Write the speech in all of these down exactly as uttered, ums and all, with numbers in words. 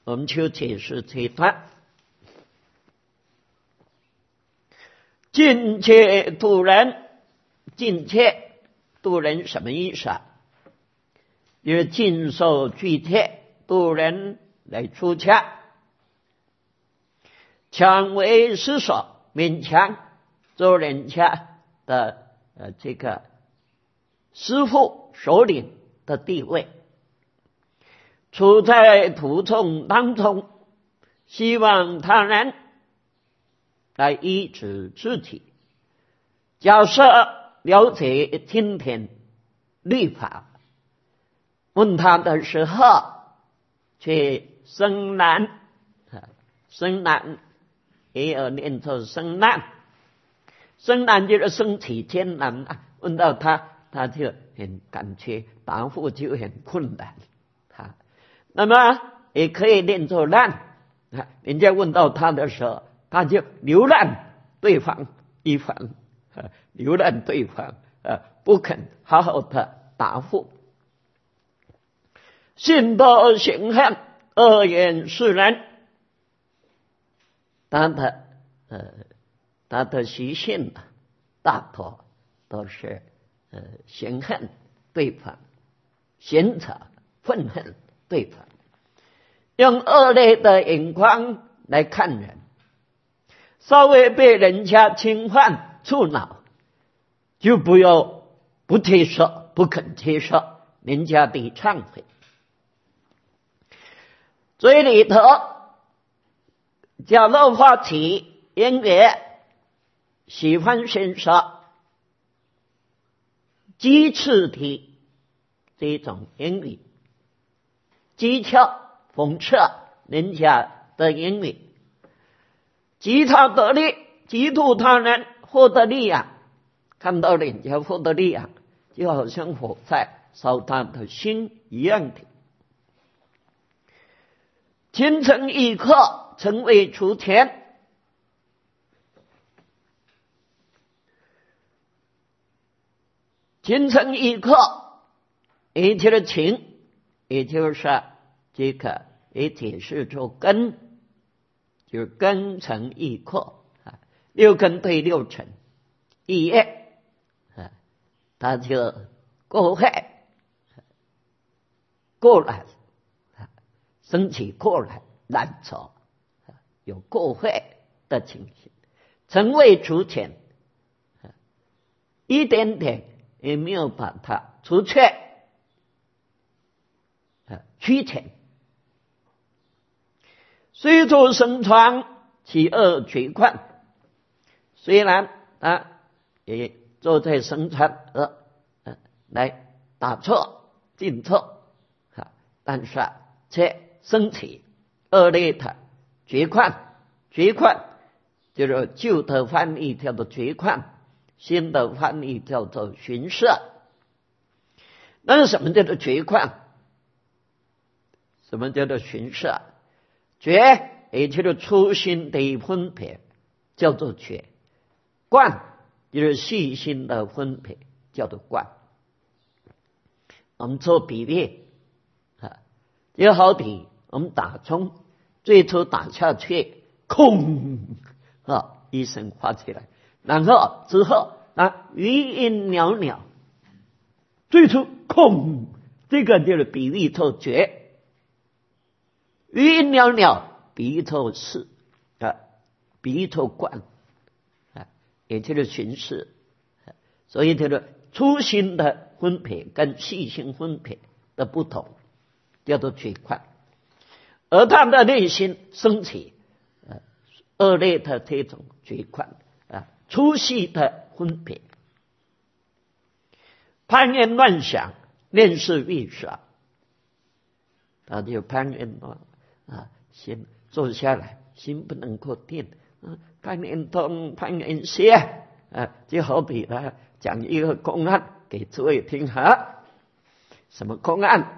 我们就解释这一段。尽切度人，尽切度人什么意思啊？就是尽受具贴度人来出家，强为师所，勉强做人家的呃这个师父首领的地位，处在途中当中，希望他人来医治自己。假设了解今天律法，问他的时候却生难，生难也有念作生难，生难就是身体艰难啊。问到他，他就很感觉答复就很困难啊。那么也可以念作难啊，人家问到他的时候，他就留难对方一番，啊、留难对方，啊，不肯好好的答复。信德行恨，恶言世人，他的呃他的习性啊，大多都是呃嫌恨对方，嫌责愤恨对方，用恶劣的眼光来看人，稍微被人家侵犯触恼，就不要不接受，不肯接受人家的忏悔。嘴里头假若发起言语，喜欢宣说讥刺的这种言语，讥诮讽刺人家的言语，嫉他得利，嫉妒他人获得利养，看到人家获得利养，就好像火在烧他的心一样的。虔诚一刻，成为除田。虔诚一刻，也就是情，也就是这个也解释出根，就是根成一刻啊，六根对六尘，一业啊，他就过害过来。升起过来难走，有过会的情形，成为除前，一点点也没有把它除却驱前。虽作生传，其恶绝观。虽然他也坐在生传呃呃来打错进错啊，但是却升起恶劣的绝况，绝况就是旧的翻译叫做绝况，新的翻译叫做寻色。那是什么叫做绝况？什么叫做寻色？绝也就是粗心的分别，叫做绝；观就是细心的分别，叫做观。我们做比喻啊，就好比我们打钟，最初打下去，空啊一声发起来，然后之后啊余音袅袅，最初空，这个就是比喻作绝。余音袅袅比喻作事啊，比喻作观啊，也就是寻事。所以这个粗心的分别跟细心分别的不同，叫做绝况。而他的内心升起呃恶劣的这种绝况啊，粗细的分别，攀缘乱想，念是欲杀，他就攀缘乱啊，心坐下来，心不能够定，啊，攀缘东，攀缘西啊，就好比呢讲一个公案给诸位听哈。什么公案？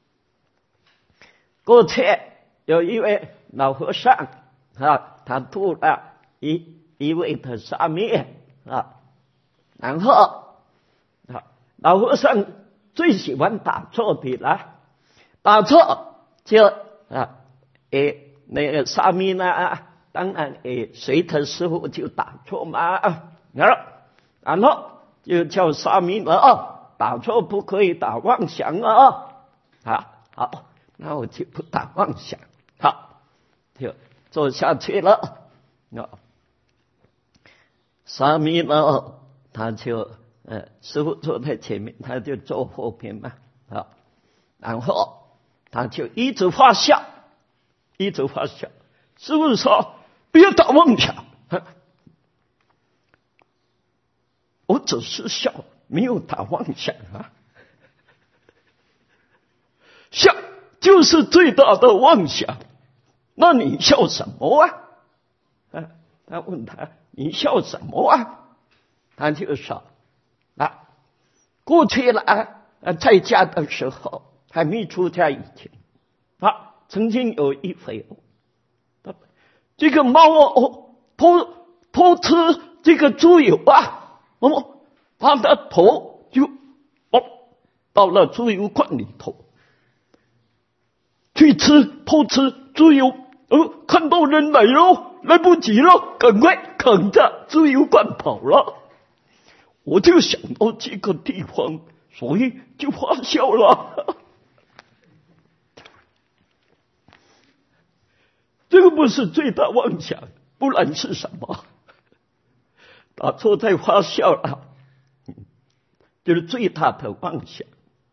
过去有一位老和尚啊，他吐了一一位的沙弥啊，然后啊，老和尚最喜欢打坐的了，打坐就啊诶，那个沙弥呢，当然诶，随他师傅就打坐嘛，然后然后就叫沙弥了哦，打坐不可以打妄想啊，啊好，那我就不打妄想，好，就坐下去了。啊，沙弥呢，他就呃，师傅坐在前面，他就坐后边嘛，啊，然后他就一直发笑，一直发笑。师傅说：“不要打妄想。”我只是笑，没有打妄想啊。笑就是最大的妄想，那你笑什么啊？啊，他问他：“你笑什么啊？”他就说：“啊，过去了啊，在家的时候，还没出家以前，啊，曾经有一回，这个猫哦，偷偷吃这个猪油啊，哦，它的头就哦到了猪油罐里头去吃，偷吃猪油，呃，看到人来了，来不及了，赶快扛着猪油罐跑了。我就想到这个地方，所以就发笑了。这个不是最大妄想，不然是什么？打坐在发笑了，就是最大的妄想。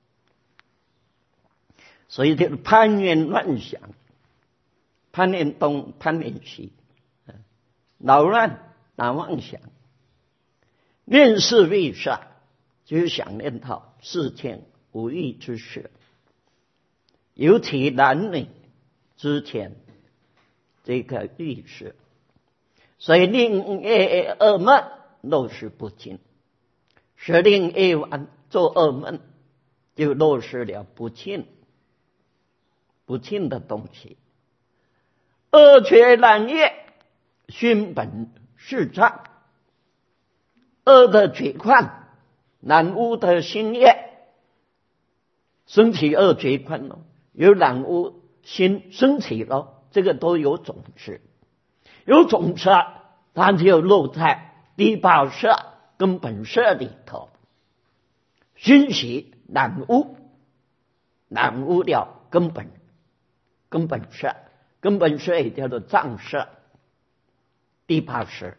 所以就是攀缘乱想，攀缘东，攀缘西，扰乱打妄想。念事为善，就是想念到世间无益之事，尤其男女之间这个欲事，所以令夜噩梦落实不尽，使令夜晚做噩梦，就落实了不尽不尽的东西。恶觉难业，熏本是障。恶的觉观，染污的心业，升起恶觉观了，有染污心升起了，这个都有种子，有种子它就落在第八识跟本识里头，熏习染污，染污了根本根本识，根本识也叫做藏识，第八识。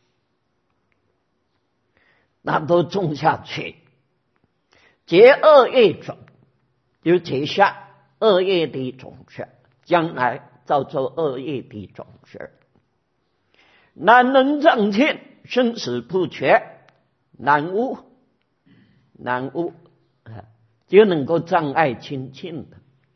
那都种下去，结恶业种，就结下恶业的种子，将来造作恶业的种子。难能障见，生死不绝，难污难污就能够障碍清净的，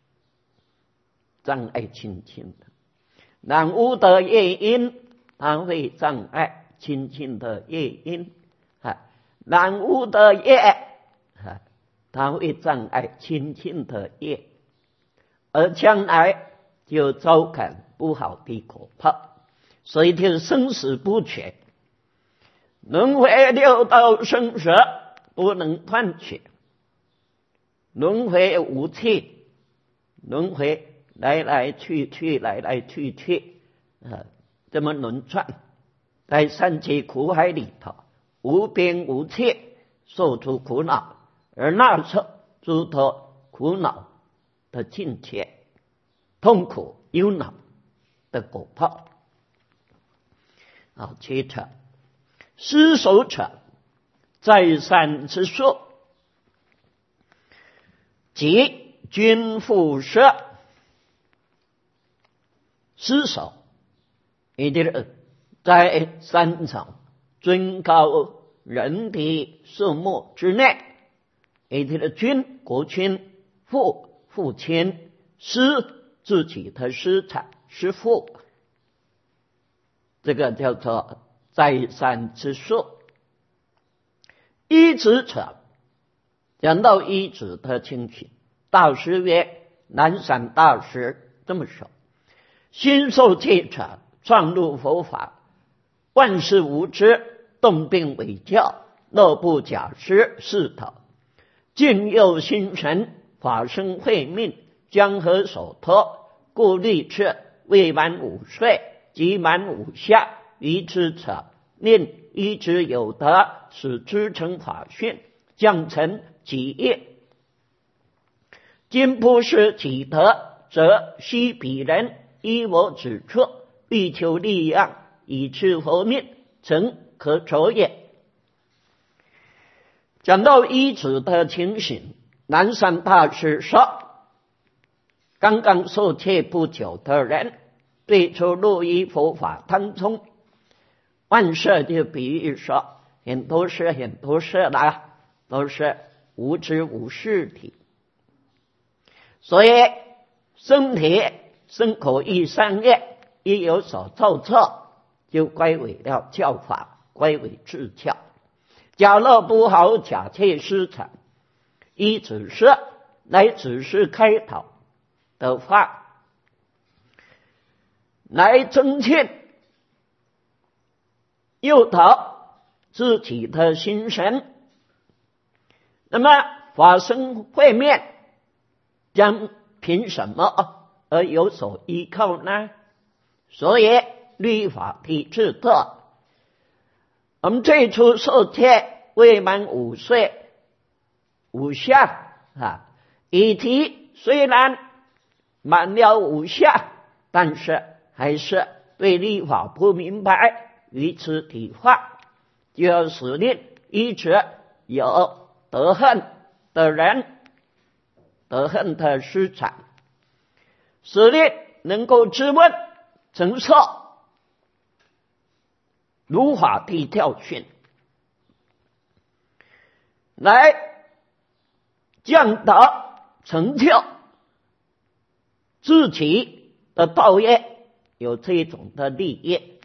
障碍清净的。难污的业因，它会障碍清净的业因。染污的业，它会障碍清净的业，而将来就招感不好的果报，所以就生死不绝，轮回六道生死不能断绝，轮回无期，轮回来来去去，来来去去，啊，这么轮转，在三界苦海里头。无边无切，受诸苦恼，而那是诸多苦恼的境界，痛苦忧恼的果报。好，接着失守者，再三之术，即均复摄。失守也就是在三场尊高人的数目之内，也就是君国君，父父亲，师自己的师产师父，这个叫做再三之术。依止者，讲到依止的情形，大师曰：南山大师这么说：心受戒者，创入佛法，万事无知，动并伪教，乐不假施是头，尽佑心神，法身慧命，江河所托，故立志未满五岁及满五下于之者，令一之有德，使之成法训，将成己业。今不是己德，则须彼人依我指出，欲求利养，以治佛命，诚可走也。讲到依止的情形，南山大师说，刚刚受戒不久的人，最初入于佛法当中，万事就比喻说，很多事很多事啦，都是无知无识体。所以身体身口意三业一有所造错，就归为了教法，归为自教。假若不好假切失常，依指示来指示开导的话，来增进诱导自己的心神，那么法身慧面将凭什么而有所依靠呢？所以律法体制的，我们最初受戒未满五岁五下啊，以及虽然满了五下，但是还是对律法不明白，于此体化，就要使令一直有得恨的人，得恨的师长，使令能够质问承受如法的教训，来降导成就自己的道业，有这种的利益，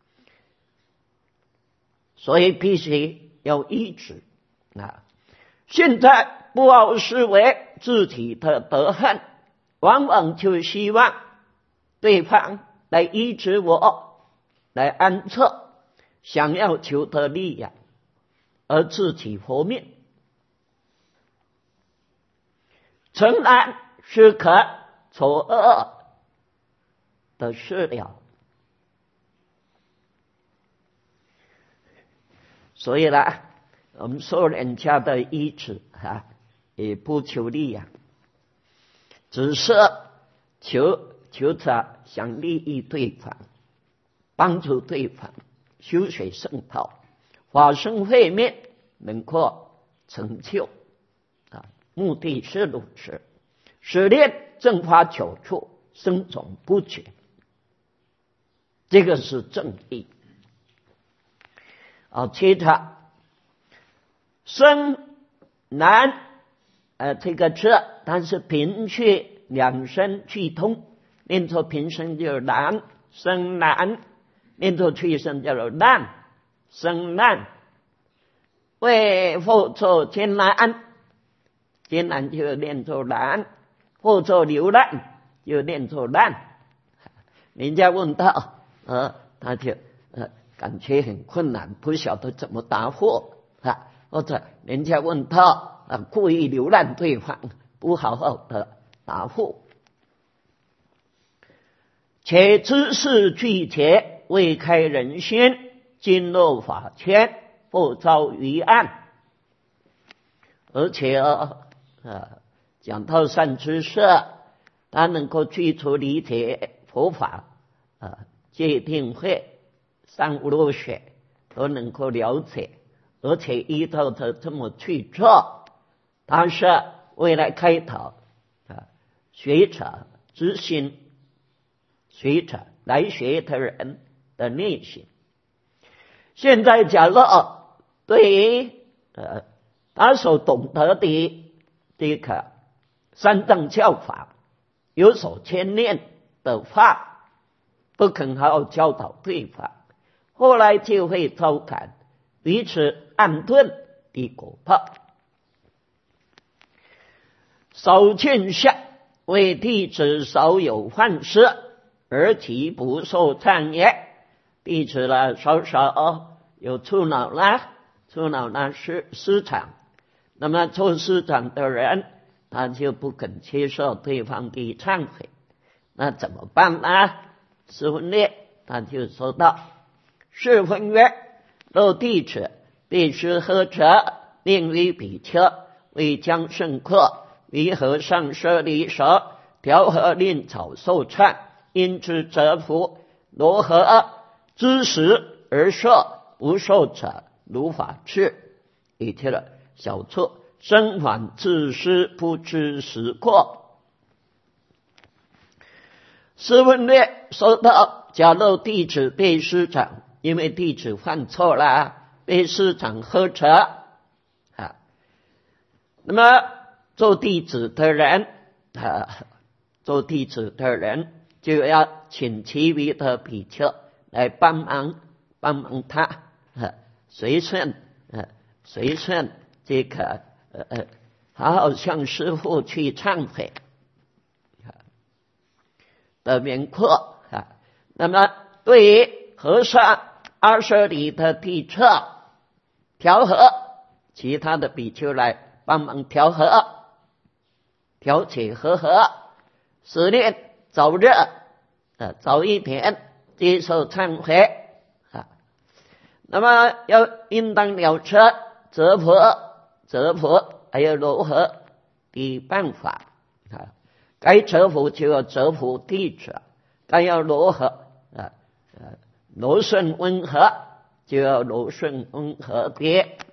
所以必须要依止啊。现在不好视为自己的得恨，往往就希望对方来依止我，来安策，想要求得利养，而自己活命。诚然是可丑恶的事了。所以呢，我们受人家的依止啊，也不求利养，只是求求着想利益对方，帮助对方修学圣道，法身慧命能够成就啊，目的是如此，使令正法久处，生种不绝，这个是正义。啊，接着生难呃这个字，但是平去两声去通，念作平声就是难，生难念作去声叫做难，生难为或作艰难，艰难就念作难，或作流难就念作难。人家问到呃他就呃感觉很困难，不晓得怎么答复啊，或者人家问他啊故意流难对方，不好好的答复。且知识具结，未开人心，今入法圈，不遭于案。而且啊，呃、讲到善知识，他能够具足理解佛法啊，戒定慧三无漏学都能够了解，而且依照着这么去做，他是未来开导啊学者之心，学者来学的人的内心。现在假如对于呃他所懂得的这个三藏教法有所牵念的话，不肯好好教导对方，后来就会遭感彼此暗钝的果报。少见相为弟子少有犯失，而其不受赞也。弟子呢稍稍有触恼啦，触恼那是师长，那么做师长的人他就不肯接受对方的忏悔，那怎么办呢？ 四分列他就说道：是分曰：若弟子必须喝者，令于比丘，为将胜客，为和尚舍利手，调和令草受忏，因之折服。罗何知时而受，不受者如法治。以贴了小处，生反自私，不知时过。四分略说到，假如弟子被师长，因为弟子犯错了，被师长呵斥啊，那么做弟子的人啊，做弟子的人就要请其余的比丘来帮忙，帮忙他啊，随顺啊，随顺这个呃呃，好好向师父去忏悔的名阔啊。那么对于和尚二舍里的弟子调和，其他的比丘来帮忙调和，调解和合，使令早日啊早一点接受忏悔啊。那么要应当了彻折服折服还有如何的办法啊？该折服就要折服弟子，该要如何啊？柔顺温和就要柔顺温和的